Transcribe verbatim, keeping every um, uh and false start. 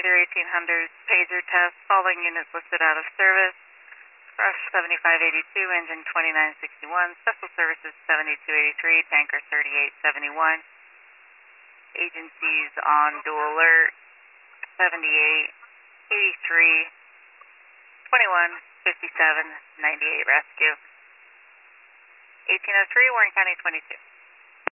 Raider eighteen hundred pager test. Following units listed out of service. Rush seventy-five eighty-two, engine twenty-nine sixty-one, special services seventy-two eighty-three, tanker thirty-eight seventy-one. Agencies on dual alert seventy-eight eighty-three, twenty-one fifty-seven ninety-eight rescue. eighteen oh three, Warren County twenty-two.